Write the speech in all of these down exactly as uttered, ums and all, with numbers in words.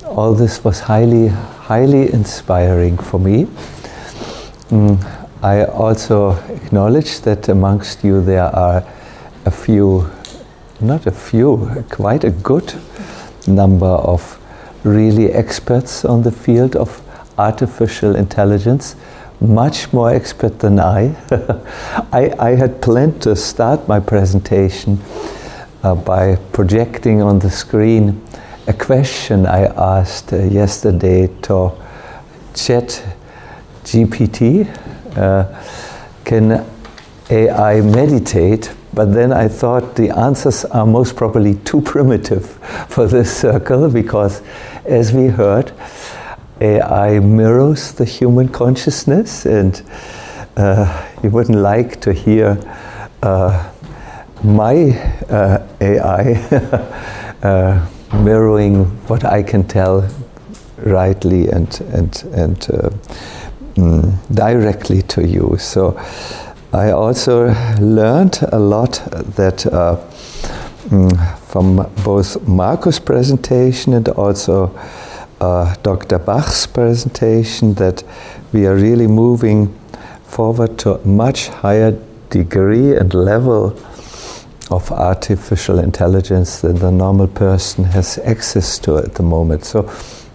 all this was highly, highly inspiring for me. Mm, I also acknowledge that amongst you there are a few, not a few, quite a good number of really experts on the field of artificial intelligence, much more expert than I. I, I had planned to start my presentation uh, by projecting on the screen a question I asked uh, yesterday to Chat G P T. Uh, can A I meditate? But then I thought the answers are most probably too primitive for this circle, because as we heard, A I mirrors the human consciousness, and uh, you wouldn't like to hear uh, my uh, A I uh, mirroring what I can tell rightly and and and uh, mm, directly to you. So I also learned a lot that uh, mm, from both Markus' presentation and also uh, Doctor Bach's presentation, that we are really moving forward to a much higher degree and level of artificial intelligence than the normal person has access to at the moment. So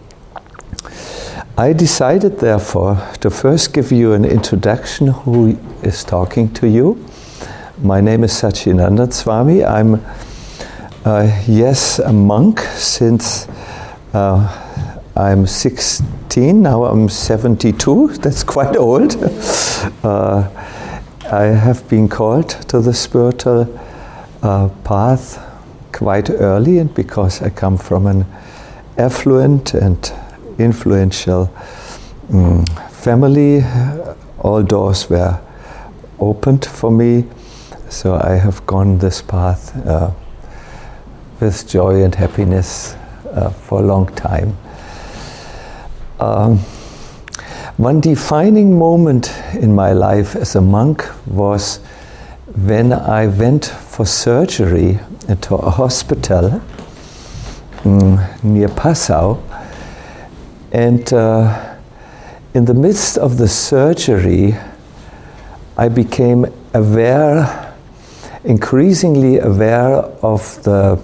I decided, therefore, to first give you an introduction who is talking to you. My name is Satchidananda Swami. I'm, uh, yes, a monk since uh, I'm sixteen. Now I'm seventy-two. That's quite old. uh, I have been called to the spiritual uh, path quite early, and because I come from an affluent and influential um, family, all doors were opened for me, so I have gone this path uh, with joy and happiness uh, for a long time. Um, one defining moment in my life as a monk was when I went for surgery into a hospital um, near Passau. And uh, in the midst of the surgery, I became aware, increasingly aware of the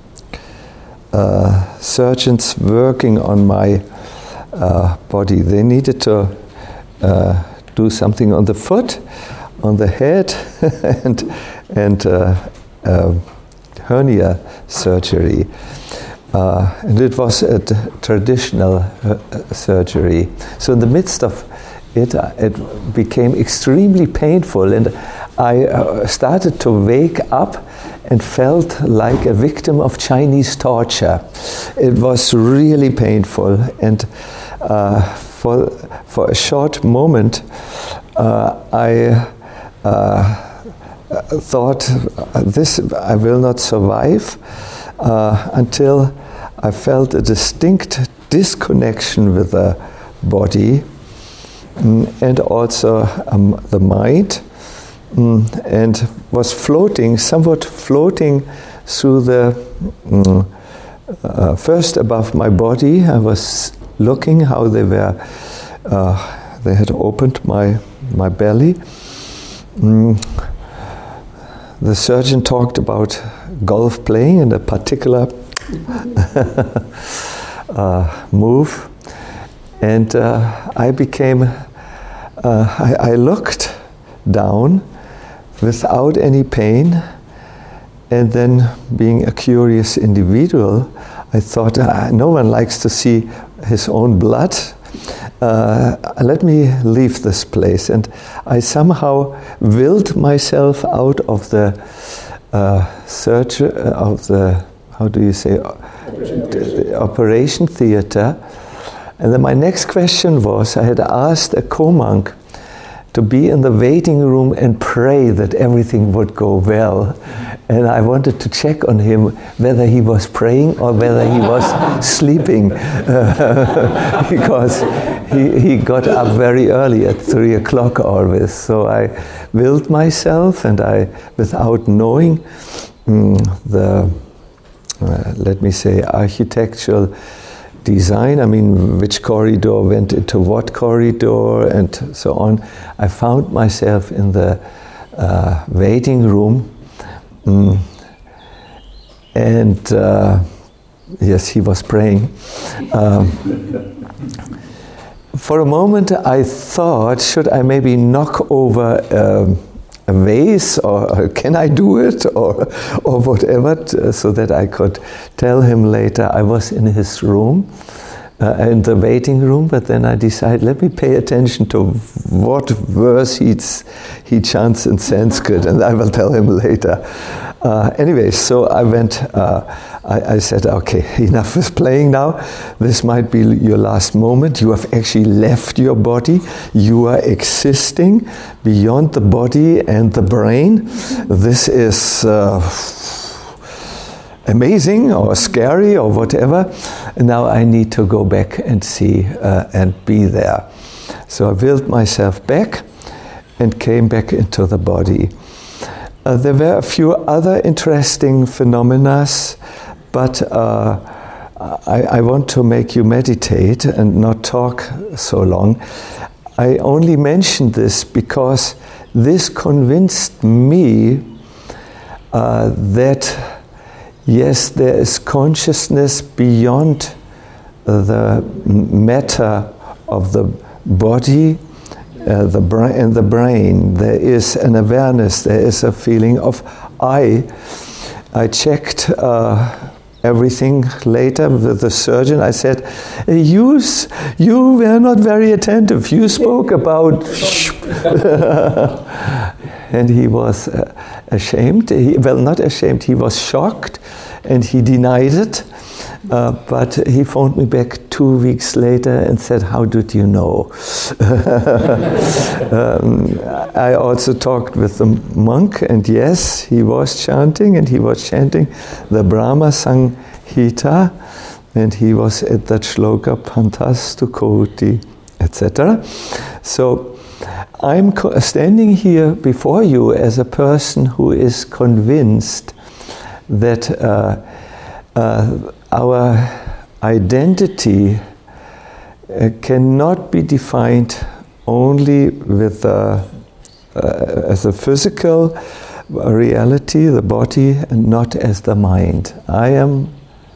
uh, surgeons working on my uh, body. They needed to uh, do something on the foot, on the head, and, and uh, uh, hernia surgery. Uh, and it was a t- traditional uh, surgery. So in the midst of it, uh, it became extremely painful, and I uh, started to wake up and felt like a victim of Chinese torture. It was really painful, and uh, for for a short moment, uh, I uh, thought, this I will not survive. Uh, until I felt a distinct disconnection with the body mm, and also um, the mind, mm, and was floating, somewhat floating through the, mm, uh, first above my body. I was looking how they were, uh, they had opened my, my belly. Mm. The surgeon talked about golf playing and a particular uh, move, and uh, I became, uh, I, I looked down without any pain, and then, being a curious individual, I thought, ah, no one likes to see his own blood. Uh, let me leave this place. And I somehow willed myself out of the uh, search uh, of the, how do you say, operation, the operation theater. And then my next question was, I had asked a co-monk to be in the waiting room and pray that everything would go well. And I wanted to check on him whether he was praying or whether he was sleeping, uh, because he, he got up very early at three o'clock always. So I willed myself, and I, without knowing um, the, uh, let me say, architectural design, I mean, which corridor went into what corridor and so on, I found myself in the uh, waiting room. Mm, and uh, yes, he was praying. Um, for a moment, I thought, should I maybe knock over um, a vase, or can I do it, or or whatever, t- so that I could tell him later I was in his room, uh, in the waiting room. But then I decided, let me pay attention to what verse he's, he chants in Sanskrit, and I will tell him later. Uh, anyway, so I went, uh, I, I said, okay, enough with playing now. This might be your last moment. You have actually left your body. You are existing beyond the body and the brain. This is uh, amazing or scary or whatever. And now I need to go back and see uh, and be there. So I willed myself back and came back into the body. Uh, there were a few other interesting phenomena, but uh, I, I want to make you meditate and not talk so long. I only mention this because this convinced me uh, that, yes, there is consciousness beyond the matter of the body, Uh, the bra- in the brain. There is an awareness, there is a feeling of I. I checked uh, everything later with the surgeon. I said, you, you were not very attentive. You spoke about... And he was uh, ashamed. He, well, not ashamed, he was shocked, and he denied it. Uh, but he phoned me back two weeks later and said, how did you know? um, I also talked with the monk, and yes, he was chanting, and he was chanting the Brahma Sanghita, and he was at that shloka Pantastu Koti, et cetera. So I'm co- standing here before you as a person who is convinced that uh, uh, our identity uh, cannot be defined only with uh, uh, as a physical reality, the body, and not as the mind. I am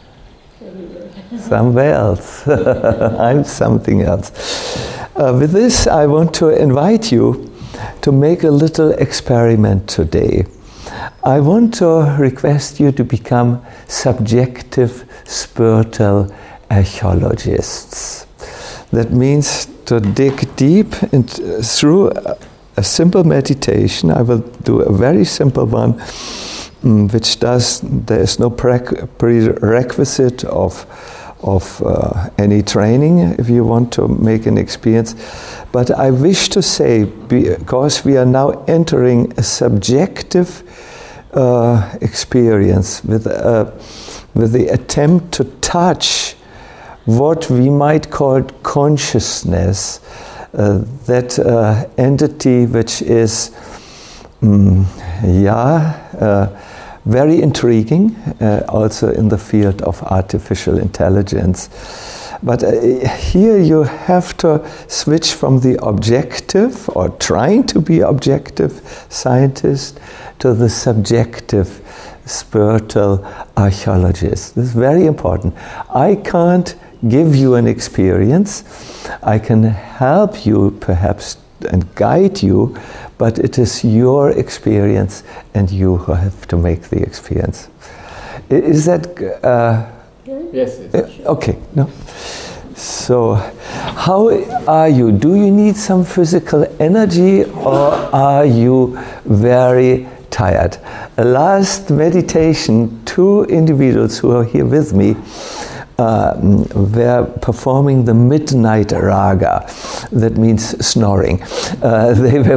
somewhere else. I'm something else. Uh, with this, I want to invite you to make a little experiment today. I want to request you to become subjective spiritual archaeologists. That means to dig deep into, through a, a simple meditation. I will do a very simple one, um, which does, there is no pre- prerequisite of of uh, any training if you want to make an experience. But I wish to say, because we are now entering a subjective uh, experience with, uh, with the attempt to touch what we might call consciousness, uh, that uh, entity which is, um, yeah, uh, very intriguing, uh, also in the field of artificial intelligence. But uh, here you have to switch from the objective, or trying to be objective scientist, to the subjective spiritual archaeologist. This is very important. I can't give you an experience. I can help you perhaps and guide you, but it is your experience and you who have to make the experience. Is that... Uh, yes, yes. Uh, okay, no. So, how are you? Do you need some physical energy, or are you very tired? Uh, last meditation, two individuals who are here with me Uh, were performing the midnight raga. That means snoring. Uh, they were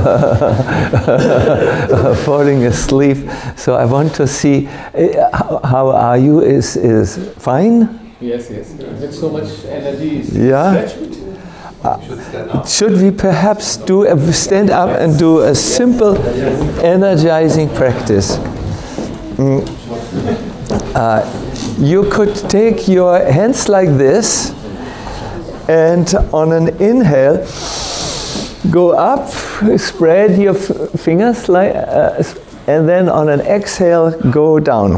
falling asleep. So I want to see uh, how, how are you? Is is fine? Yes, yes. With so much energy. Yeah. Uh, should we perhaps do a, stand up and do a simple energizing practice? Mm. Uh, you could take your hands like this, and on an inhale, go up, spread your f- fingers, like, uh, and then on an exhale, go down.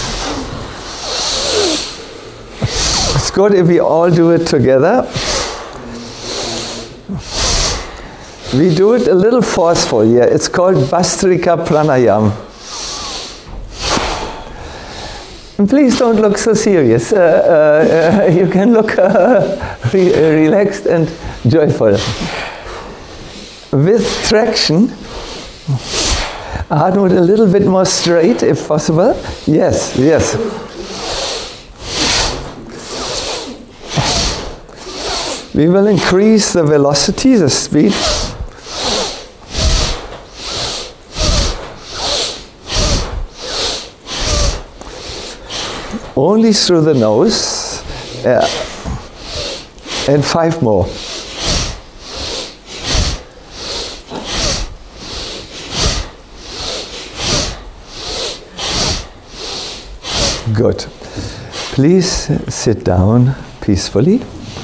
It's good if we all do it together. We do it a little forceful here. It's called Bhastrika Pranayam. And please don't look so serious. Uh, uh, uh, you can look uh, re- relaxed and joyful. With traction, Arnold, a little bit more straight if possible. Yes, yes. We will increase the velocity, the speed. Only through the nose. Yeah. And five more. Good. Please sit down peacefully.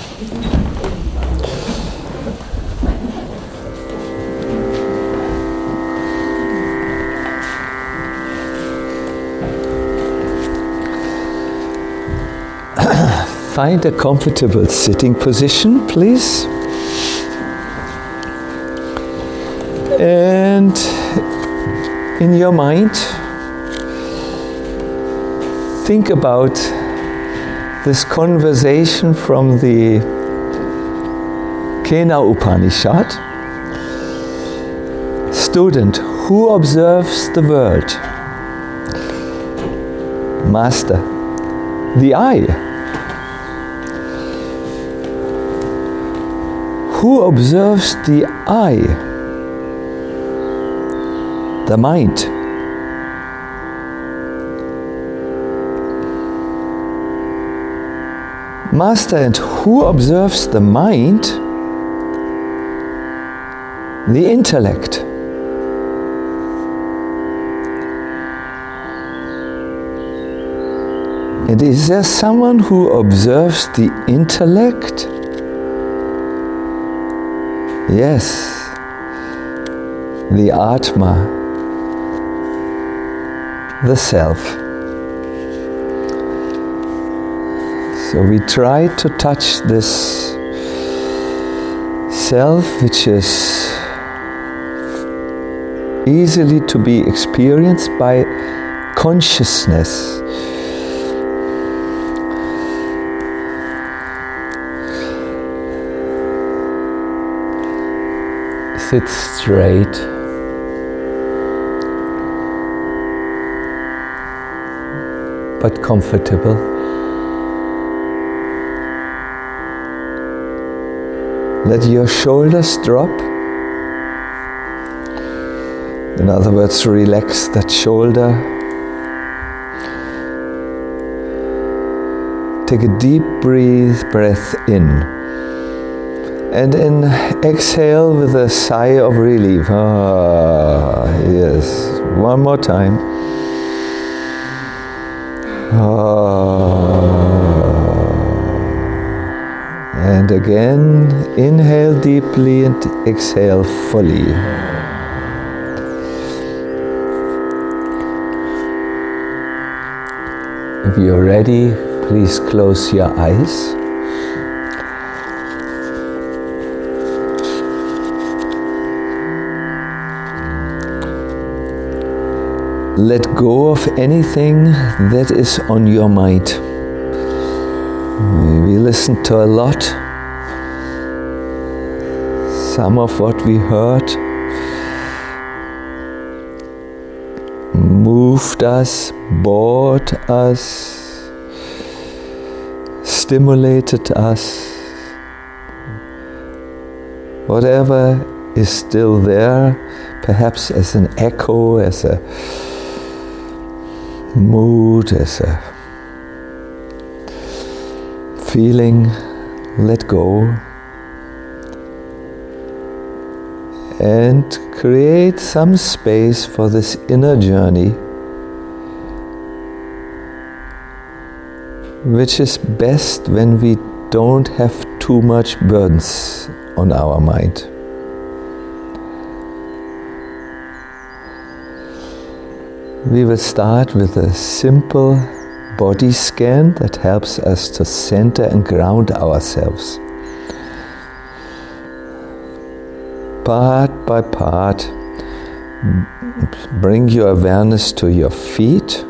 Find a comfortable sitting position, please. And in your mind, think about this conversation from the Kena Upanishad. Student, who observes the world? Master, the eye. Who observes the eye? The mind. Master, and who observes the mind? The intellect. And is there someone who observes the intellect? Yes, the Atma, the Self. So we try to touch this Self, which is easily to be experienced by consciousness. Sit straight. But comfortable. Let your shoulders drop. In other words, relax that shoulder. Take a deep breathe, breath in. And then exhale with a sigh of relief. Ah, yes. One more time. Ah. And again, inhale deeply and exhale fully. If you're ready, please close your eyes. Let go of anything that is on your mind. We listened to a lot. Some of what we heard moved us, bored us, stimulated us. Whatever is still there, perhaps as an echo, as a mood, as a feeling, let go and create some space for this inner journey which is best when we don't have too much burdens on our mind. We will start with a simple body scan that helps us to center and ground ourselves. Part by part, bring your awareness to your feet.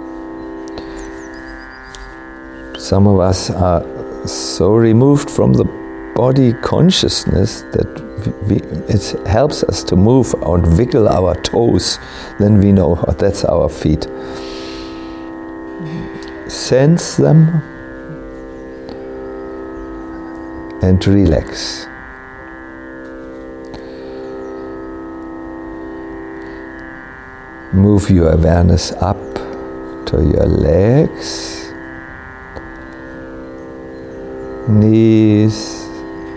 Some of us are so removed from the body consciousness that we, it helps us to move and wiggle our toes. Then we know oh, that's our feet. Sense them and relax. Move your awareness up to your legs, knees,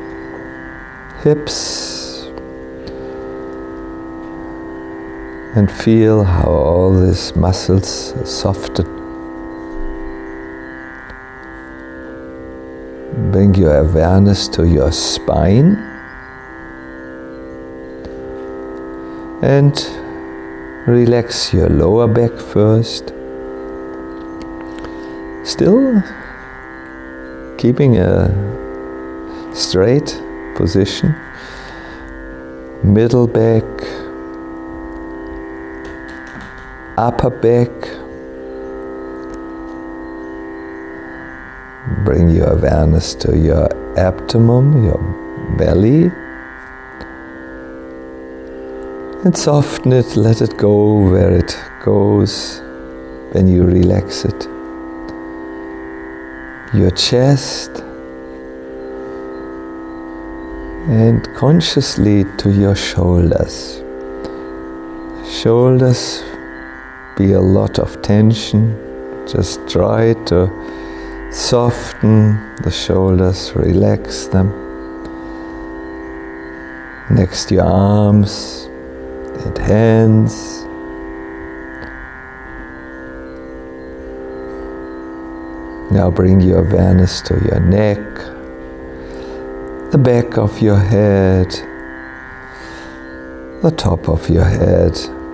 hips, and feel how all these muscles soften. Bring your awareness to your spine and relax your lower back first. Still keeping a straight position. Middle back, upper back. Bring your awareness to your abdomen, your belly. And soften it, let it go where it goes when you relax it. Your chest, and consciously to your shoulders. Shoulders be a lot of tension. Just try to soften the shoulders, relax them. Next, your arms and hands. Now bring your awareness to your neck, the back of your head, the top of your head.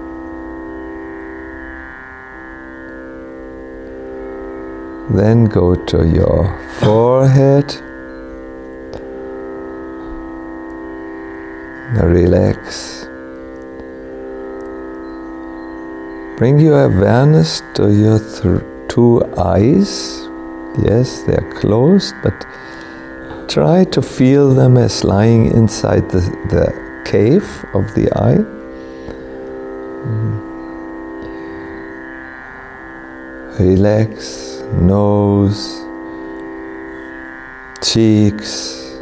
Then go to your forehead. Now relax. Bring your awareness to your th- two eyes. Yes, they are closed, but try to feel them as lying inside the, the cave of the eye. Relax, nose, cheeks,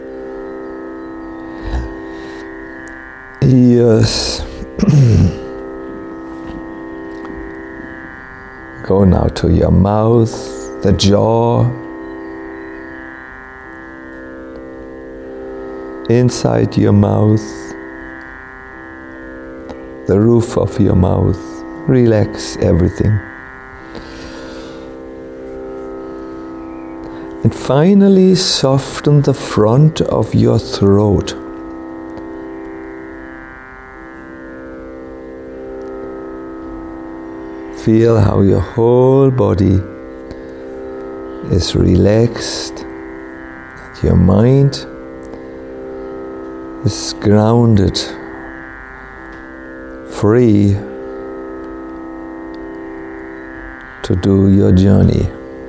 ears. Go now to your mouth, the jaw, inside your mouth, the roof of your mouth. Relax everything. And finally, soften the front of your throat. Feel how your whole body is relaxed. Your mind is grounded, free to do your journey.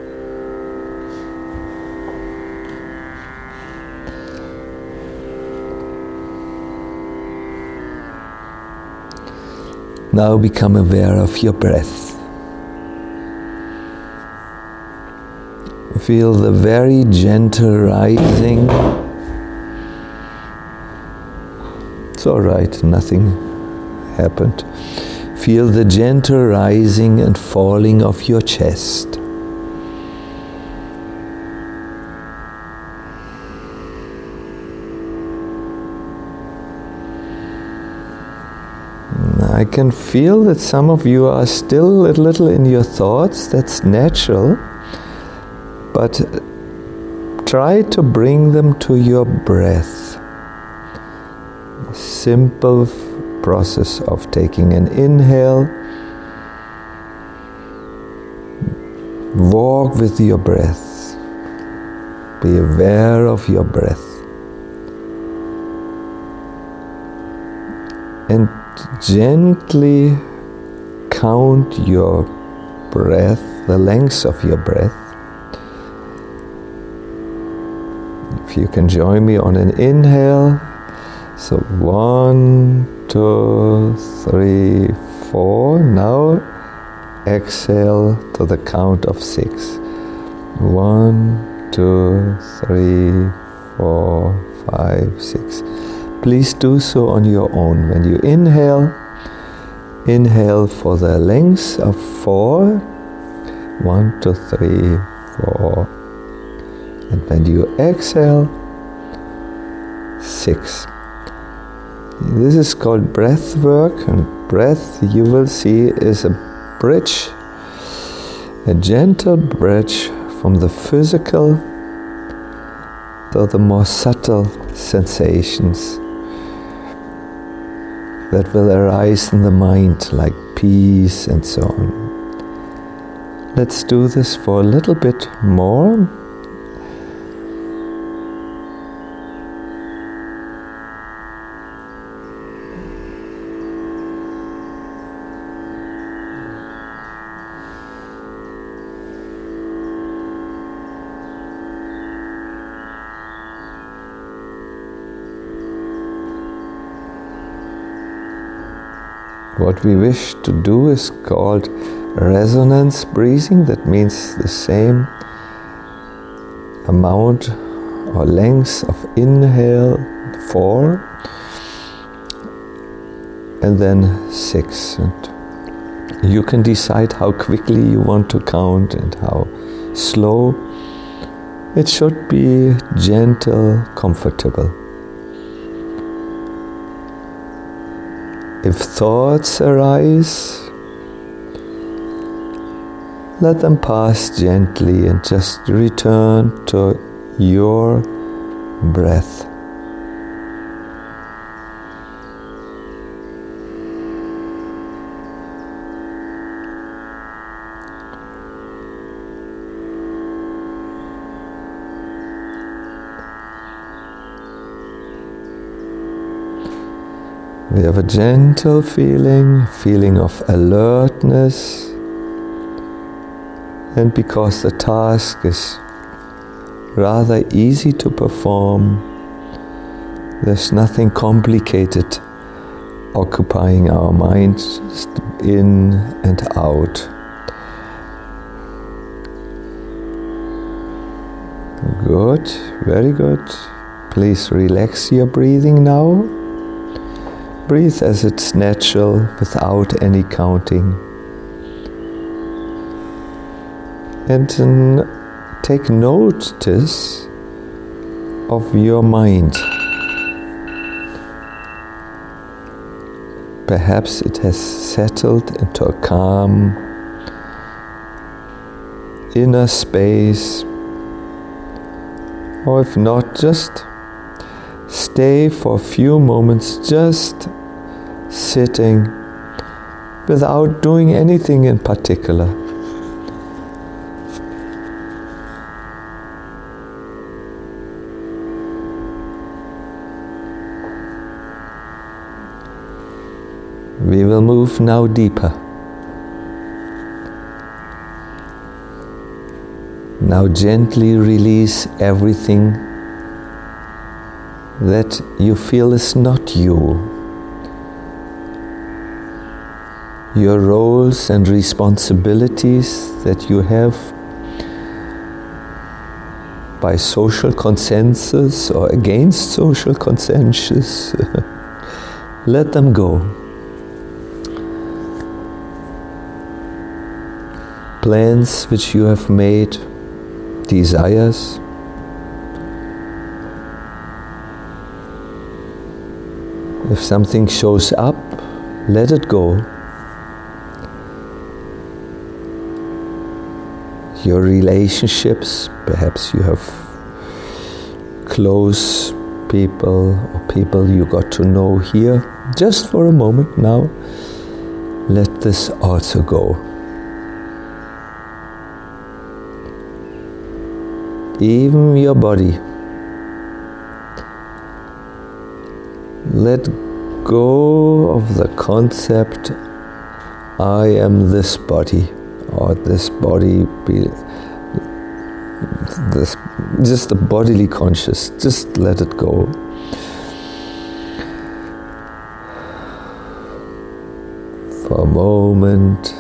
Now become aware of your breath. Feel the very gentle rising. It's all right, nothing happened. Feel the gentle rising and falling of your chest. I can feel that some of you are still a little in your thoughts. That's natural. but try to bring them to your breath. Simple process of taking an inhale. Walk with your breath. Be aware of your breath. And gently count your breath, the length of your breath. If you can join me on an inhale. So one, two, three, four. Now exhale to the count of six. One, two, three, four, five, six. Please do so on your own. When you inhale, inhale for the length of four. One, two, three, four. And when you exhale, six. This is called breath work, and breath, you will see, is a bridge, a gentle bridge from the physical to the more subtle sensations that will arise in the mind, like peace and so on. Let's do this for a little bit more. What we wish to do is called resonance breathing. That means the same amount or length of inhale, four, and then six. And you can decide how quickly you want to count and how slow. It should be gentle, comfortable. If thoughts arise, let them pass gently and just return to your breath. We have a gentle feeling, feeling of alertness, and because the task is rather easy to perform, there's nothing complicated occupying our minds, just in and out. Good, very good. Please relax your breathing now. Breathe as it's natural, without any counting. And then take notice of your mind. Perhaps it has settled into a calm inner space. Or if not, just stay for a few moments just sitting without doing anything in particular. We will move now deeper. Now gently release everything that you feel is not you. Your roles and responsibilities that you have by social consensus or against social consensus, let them go. Plans which you have made, desires, if something shows up, let it go. your relationships. Perhaps you have close people or people you got to know here. Just for a moment now, let this also go. Even your body. Let go of the concept, I am this body, or this body, be, this, just the bodily conscious, just let it go. For a moment,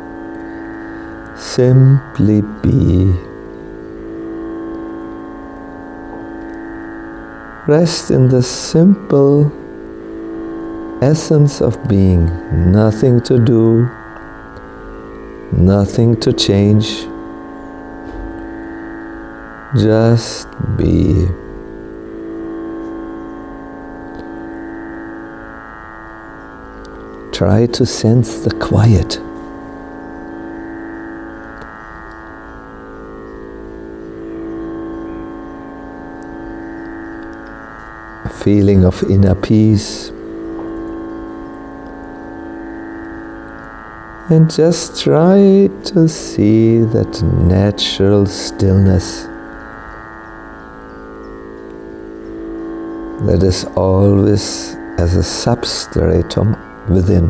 simply be. Rest in the simple essence of being. Nothing to do, nothing to change. Just be. Try to sense the quiet. A feeling of inner peace. And just try to see that natural stillness that is always as a substratum within.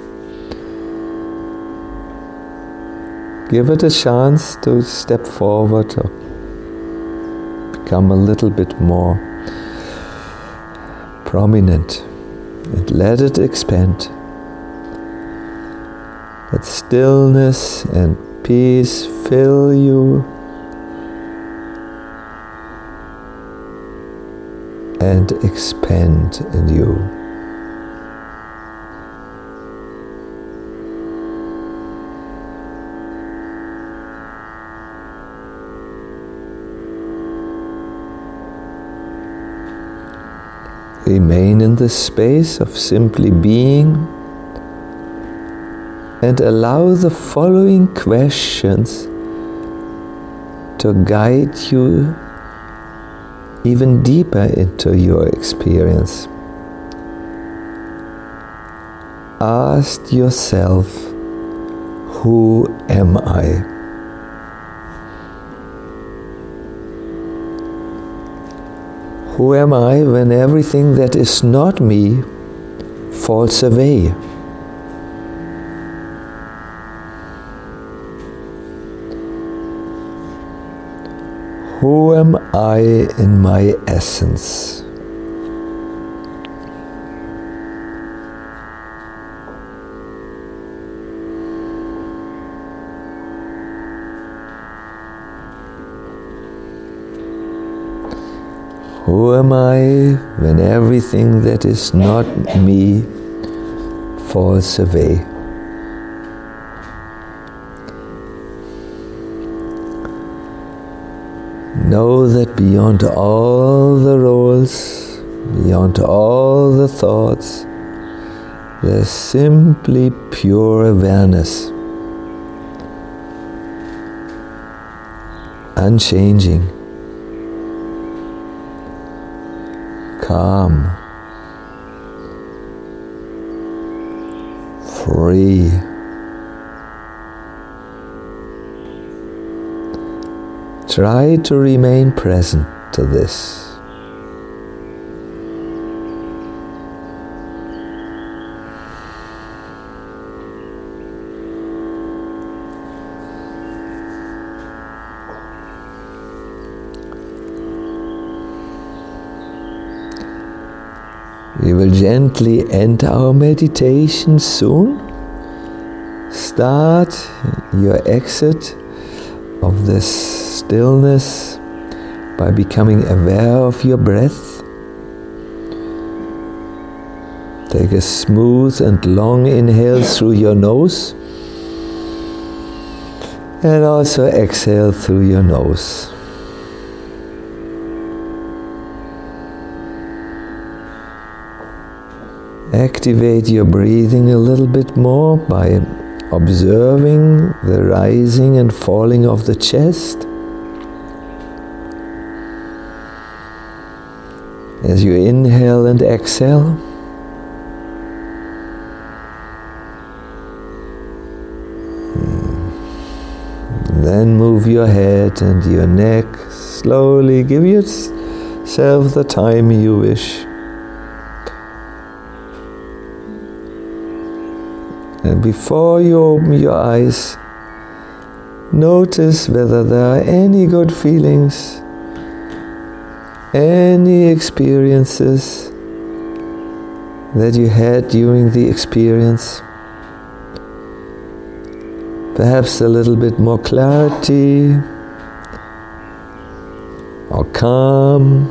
Give it a chance to step forward or become a little bit more prominent, and let it expand. Let stillness and peace fill you and expand in you. Remain in the space of simply being and allow the following questions to guide you even deeper into your experience. Ask yourself, who am I? Who am I when everything that is not me falls away? Who am I in my essence? Who am I when everything that is not me falls away? Know that beyond all the roles, beyond all the thoughts, there's simply pure awareness, unchanging, calm, free. Try to remain present to this. We will gently end our meditation soon. Start your exit of this stillness by becoming aware of your breath. Take a smooth and long inhale through your nose and also exhale through your nose. Activate your breathing a little bit more by observing the rising and falling of the chest as you inhale and exhale. Then move your head and your neck slowly. Give yourself the time you wish. And before you open your eyes, notice whether there are any good feelings, any experiences that you had during the experience. Perhaps a little bit more clarity or calm.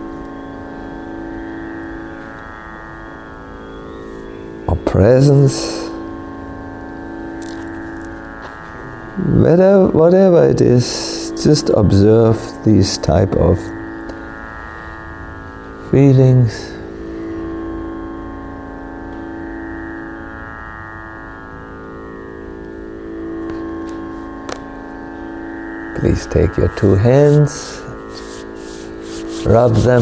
Or presence. Whatever, whatever it is, just observe these type of feelings. Please take your two hands, rub them,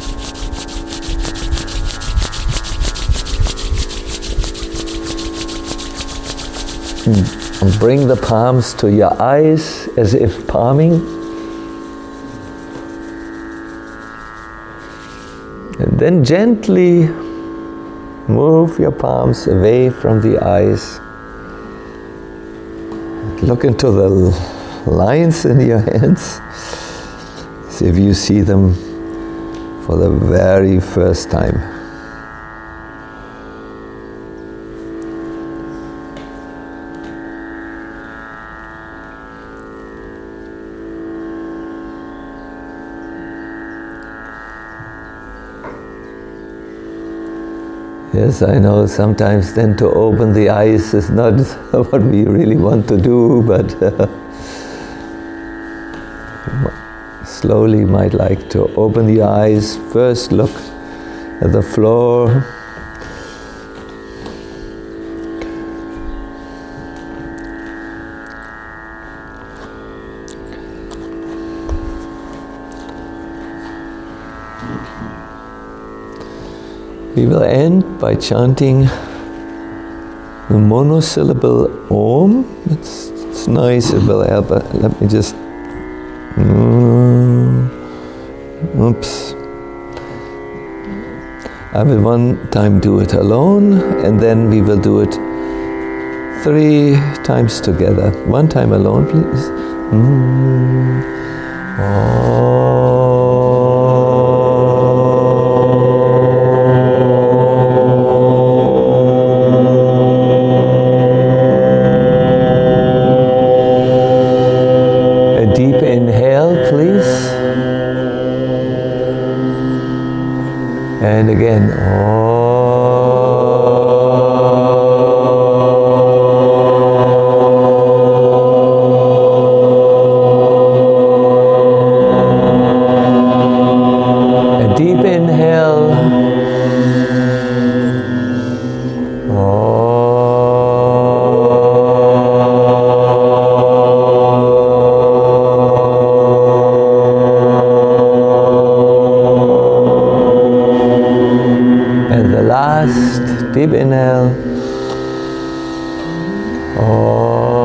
and bring the palms to your eyes as if palming. And then gently move your palms away from the eyes. Look into the lines in your hands as if you see them for the very first time. Yes, I know sometimes then to open the eyes is not what we really want to do, but uh, slowly might like to open the eyes. First look at the floor. We will end by chanting the monosyllable Om. It's, it's nice, it will help. Let me just Mm, oops. I will one time do it alone, and then we will do it three times together. One time alone, please. Mm. Oh. And again, oh. A deep inhale. Oh. Deep inhale. Oh.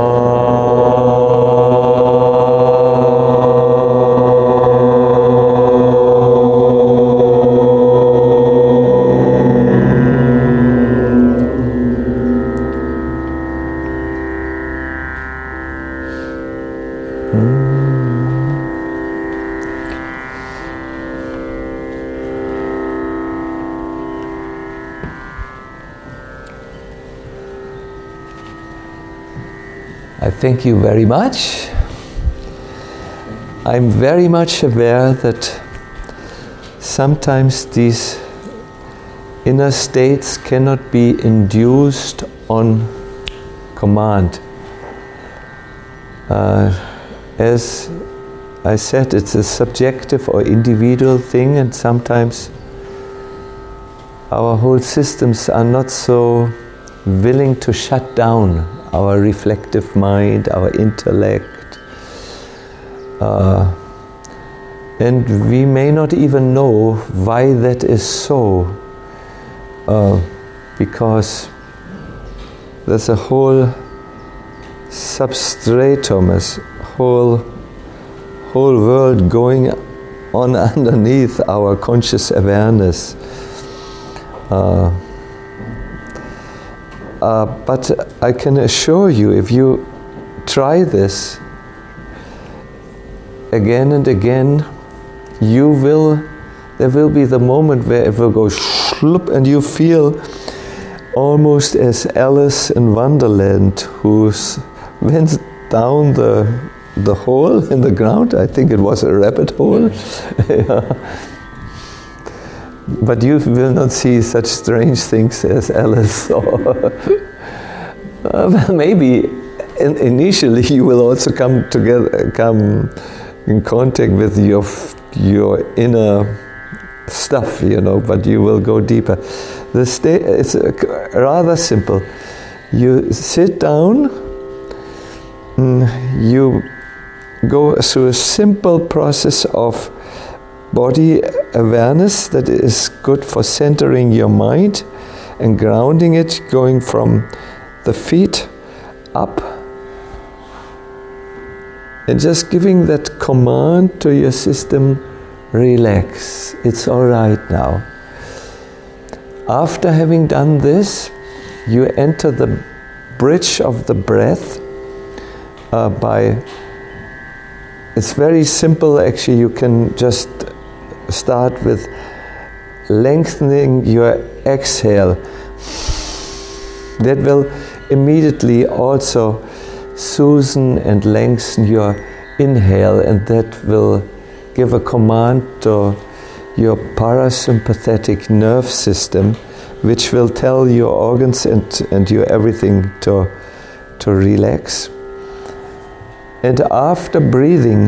Hmm. I thank you very much. I'm very much aware that sometimes these inner states cannot be induced on command. Uh, as I said, it's a subjective or individual thing, and sometimes our whole systems are not so willing to shut down our reflective mind, our intellect. Uh, and we may not even know why that is so, uh, because there's a whole substratum, a whole, whole world going on underneath our conscious awareness. Uh, uh, but I can assure you, if you try this again and again, you will, there will be the moment where it will go shloop and you feel almost as Alice in Wonderland, who went down the the hole in the ground. I think it was a rabbit hole. Yeah. But you will not see such strange things as Alice. Or uh, well, maybe in, initially you will also come together, come in contact with your your inner stuff, you know. But you will go deeper. The sta- it's uh, rather simple. You sit down. Mm, you go through a simple process of body awareness that is good for centering your mind and grounding it, going from the feet up and just giving that command to your system, relax, it's all right now. After having done this, you enter the bridge of the breath uh, by It's very simple, actually. You can just start with lengthening your exhale. That will immediately also soothe and lengthen your inhale, and that will give a command to your parasympathetic nerve system, which will tell your organs and, and your everything to, to relax. And after breathing,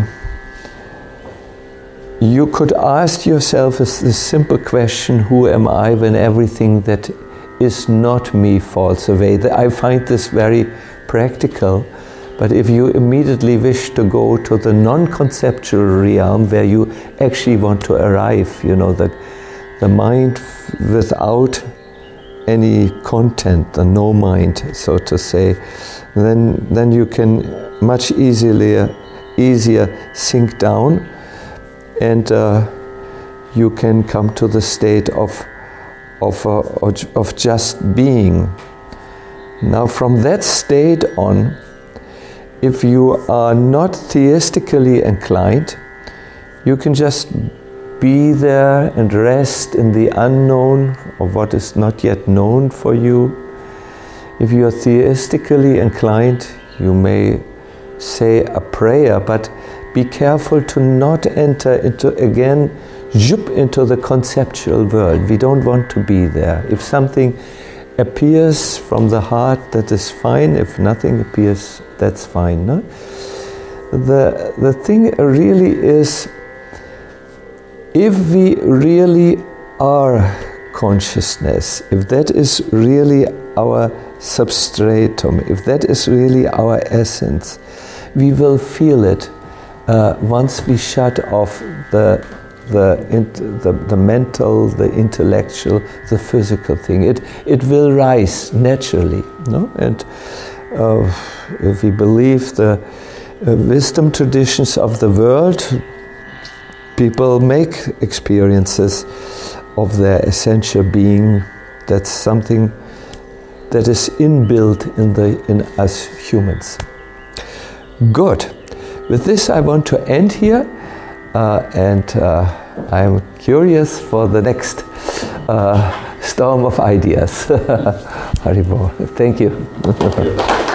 you could ask yourself this simple question, who am I when everything that is not me falls away? I find this very practical, but if you immediately wish to go to the non-conceptual realm where you actually want to arrive, you know, that the mind without any content, the no mind, so to say, then then you can much easier easier sink down, and uh, you can come to the state of of uh, of just being. Now, from that state on, if you are not theistically inclined, you can just be there and rest in the unknown of what is not yet known for you. If you are theistically inclined, you may say a prayer, but be careful to not enter into, again, zoop into the conceptual world. We don't want to be there. If something appears from the heart, that is fine. If nothing appears, that's fine. No? The, the thing really is, if we really are consciousness, if that is really our substratum, if that is really our essence, we will feel it uh, once we shut off the the, the the mental, the intellectual, the physical thing. It it will rise naturally, no? And uh, if we believe the uh, wisdom traditions of the world, people make experiences of their essential being. That's something that is inbuilt in the in us humans. Good. With this, I want to end here, uh, and uh, I'm curious for the next uh, storm of ideas. Haribol. Thank you.